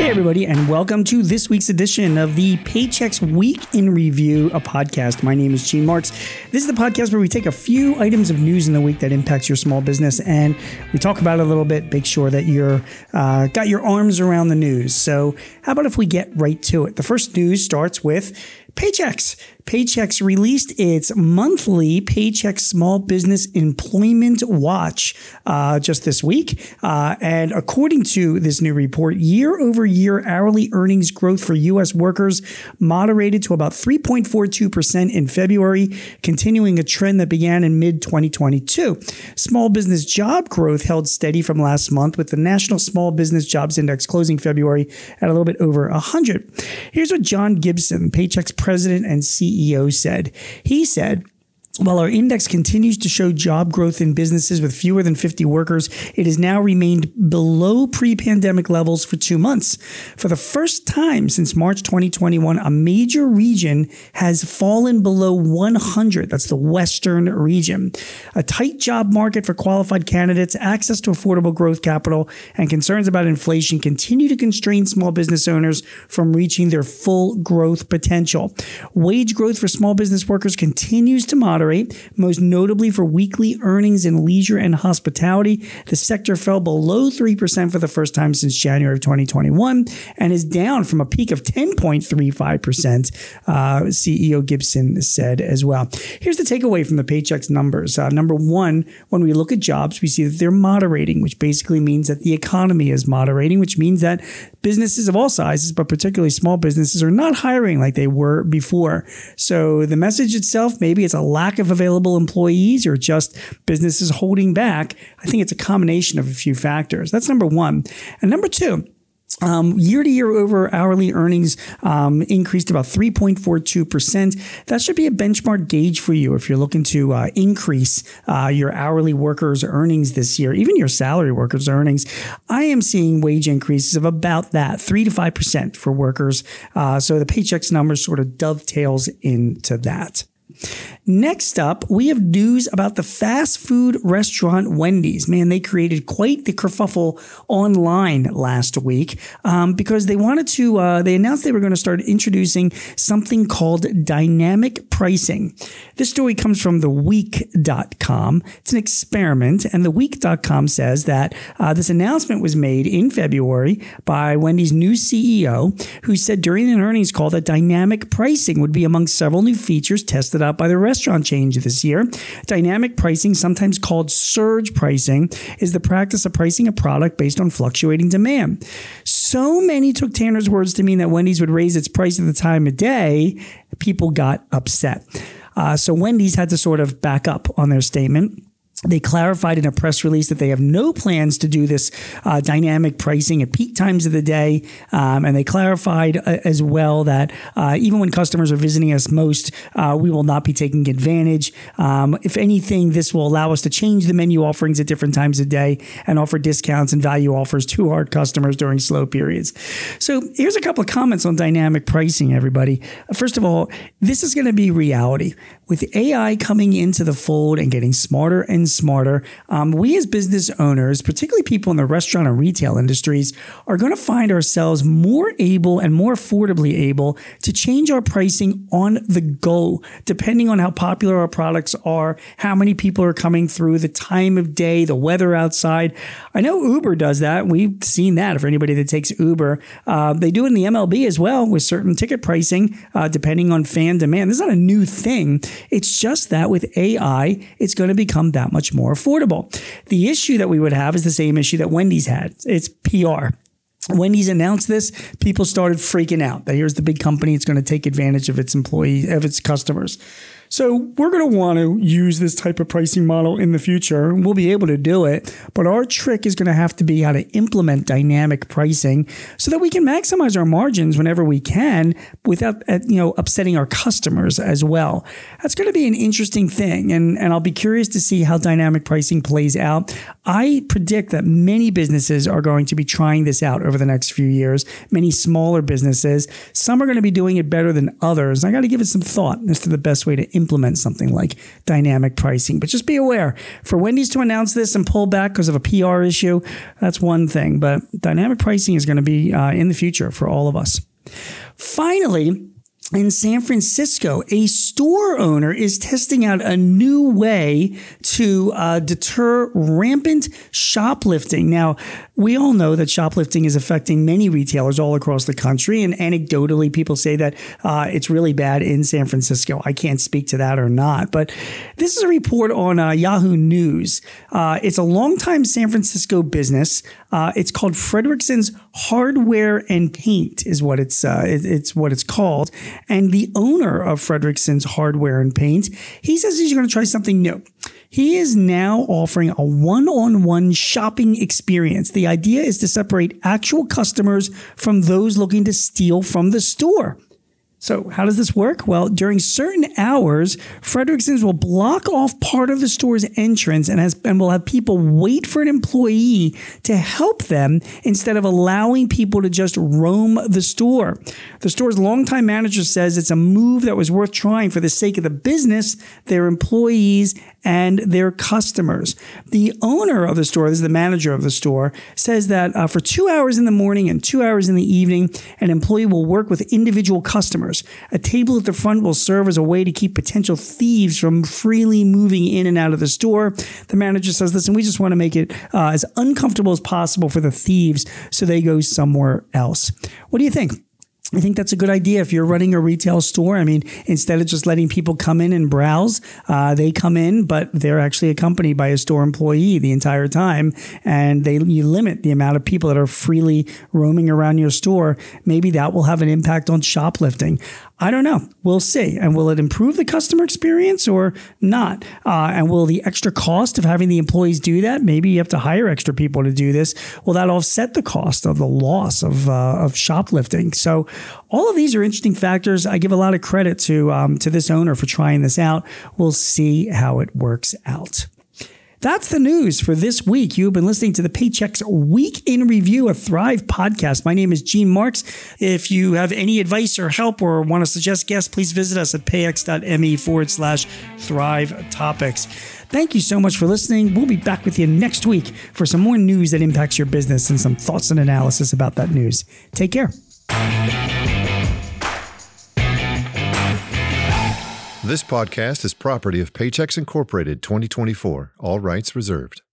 Hey, everybody, and welcome to this week's edition of the Paychex Week in Review, a podcast. My name is Gene Marks. This is the podcast where we take a few items of news in the week that impacts your small business, and we talk about it a little bit, make sure that you're got your arms around the news. So how about if we get right to it? The first news starts with Paychex. Paychex released its monthly Paychex Small Business Employment Watch just this week. And according to this new report, year-over-year hourly earnings growth for U.S. workers moderated to about 3.42% in February, continuing a trend that began in mid-2022. Small business job growth held steady from last month, with the National Small Business Jobs Index closing February at a little bit over 100. Here's what John Gibson, Paychex president and CEO, said. He said, "While our index continues to show job growth in businesses with fewer than 50 workers, it has now remained below pre-pandemic levels for 2 months. For the first time since March 2021, a major region has fallen below 100. That's the Western region. A tight job market for qualified candidates, access to affordable growth capital, and concerns about inflation continue to constrain small business owners from reaching their full growth potential. Wage growth for small business workers continues to moderate, most notably for weekly earnings in leisure and hospitality. The sector fell below 3% for the first time since January of 2021 and is down from a peak of 10.35%, CEO Gibson said as well. Here's the takeaway from the Paychex numbers. Number one, when we look at jobs, we see that they're moderating, which basically means that the economy is moderating, which means that businesses of all sizes, but particularly small businesses, are not hiring like they were before. So the message itself, maybe it's a lack of available employees or just businesses holding back. I think it's a combination of a few factors. That's number one. And number two, year to year over hourly earnings increased about 3.42%. That should be a benchmark gauge for you if you're looking to increase your hourly workers' earnings this year, even your salary workers' earnings. I am seeing wage increases of about that, 3 to 5% for workers. So the Paychex numbers sort of dovetails into that. Next up, we have news about the fast food restaurant Wendy's. Man, they created quite the kerfuffle online last week because they wanted to, they announced they were going to start introducing something called dynamic pricing. This story comes from theweek.com. It's an experiment, and theweek.com says that this announcement was made in February by Wendy's new CEO, who said during an earnings call that dynamic pricing would be among several new features tested out by the restaurant chain this year. Dynamic pricing, sometimes called surge pricing, is the practice of pricing a product based on fluctuating demand. So many took Tanner's words to mean that Wendy's would raise its price at the time of day, people got upset. So Wendy's had to sort of back up on their statement. They clarified in a press release that they have no plans to do this dynamic pricing at peak times of the day. And they clarified as well that even when customers are visiting us most, we will not be taking advantage. If anything, this will allow us to change the menu offerings at different times of day and offer discounts and value offers to our customers during slow periods. So here's a couple of comments on dynamic pricing, everybody. First of all, this is going to be reality. With AI coming into the fold and getting smarter and smarter, we as business owners, particularly people in the restaurant and retail industries, are going to find ourselves more able and more affordably able to change our pricing on the go, depending on how popular our products are, how many people are coming through, the time of day, the weather outside. I know Uber does that. We've seen that for anybody that takes Uber. They do it in the MLB as well with certain ticket pricing, depending on fan demand. This is not a new thing. It's just that with AI, it's going to become that much more affordable. The issue that we would have is the same issue that Wendy's had. It's PR. Wendy's announced this, people started freaking out that here's the big company. It's going to take advantage of its employees, of its customers. So we're going to want to use this type of pricing model in the future. We'll be able to do it, but our trick is going to have to be how to implement dynamic pricing so that we can maximize our margins whenever we can without, upsetting our customers as well. That's going to be an interesting thing, and I'll be curious to see how dynamic pricing plays out. I predict that many businesses are going to be trying this out over the next few years, many smaller businesses. Some are going to be doing it better than others. I got to give it some thought as to the best way to implement implement something like dynamic pricing. But just be aware, for Wendy's to announce this and pull back because of a PR issue, that's one thing. But dynamic pricing is going to be in the future for all of us. Finally, in San Francisco, a store owner is testing out a new way to deter rampant shoplifting. Now, we all know that shoplifting is affecting many retailers all across the country. And anecdotally, people say that it's really bad in San Francisco. I can't speak to that or not. But this is a report on Yahoo News. It's a longtime San Francisco business. It's called Fredrickson's Hardware and Paint is what it's what it's called. And the owner of Fredrickson's Hardware and Paint, he says he's going to try something new. He is now offering a one-on-one shopping experience. The idea is to separate actual customers from those looking to steal from the store. So how does this work? Well, during certain hours, Fredrickson's will block off part of the store's entrance and will have people wait for an employee to help them instead of allowing people to just roam the store. The store's longtime manager says it's a move that was worth trying for the sake of the business, their employees, and their customers. The owner of the store, this is the manager of the store, says that for 2 hours in the morning and 2 hours in the evening, an employee will work with individual customers. A table at the front will serve as a way to keep potential thieves from freely moving in and out of the store. The manager says, listen, we just want to make it as uncomfortable as possible for the thieves so they go somewhere else. What do you think? I think that's a good idea if you're running a retail store. I mean, instead of just letting people come in and browse, they come in, but they're actually accompanied by a store employee the entire time. And you limit the amount of people that are freely roaming around your store. Maybe that will have an impact on shoplifting. I don't know. We'll see. And will it improve the customer experience or not? And will the extra cost of having the employees do that? Maybe you have to hire extra people to do this. Will that offset the cost of the loss of shoplifting? So all of these are interesting factors. I give a lot of credit to this owner for trying this out. We'll see how it works out. That's the news for this week. You've been listening to the Paychex Week in Review, a Thrive podcast. My name is Gene Marks. If you have any advice or help or want to suggest guests, please visit us at payx.me/Thrive Topics. Thank you so much for listening. We'll be back with you next week for some more news that impacts your business and some thoughts and analysis about that news. Take care. This podcast is property of Paychex Incorporated 2024. All rights reserved.